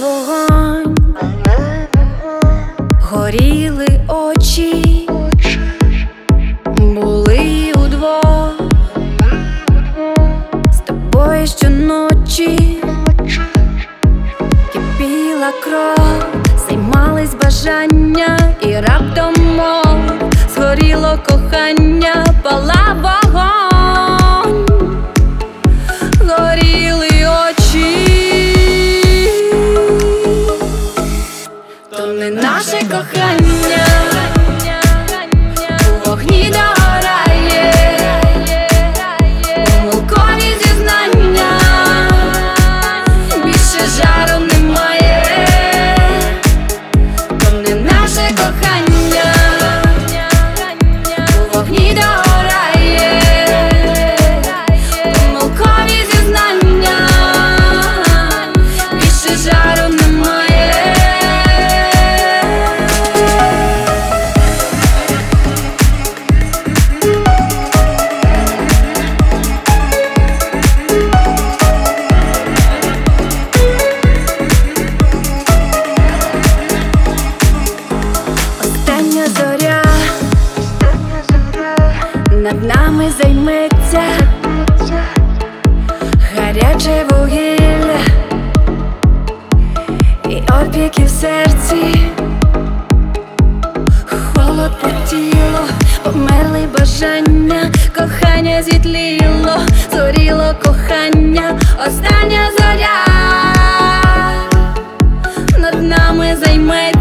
вогонь, горіли очі, були удвох з тобою щоночі, кипіла кров, займались бажання, і раптом мов згоріло кохання, палав вогонь, горіли очі. То не наше кохання у вогні догорає, помилкові зізнання, більше жару немає. То не наше кохання у вогні догорає, помилкові зізнання, більше жару немає. Остання зоря над нами займеться, гаряче вугілля і опіки в серці, холод по тілу, померли бажання, кохання зітліло, зоріло кохання. Остання зоря над нами займеться,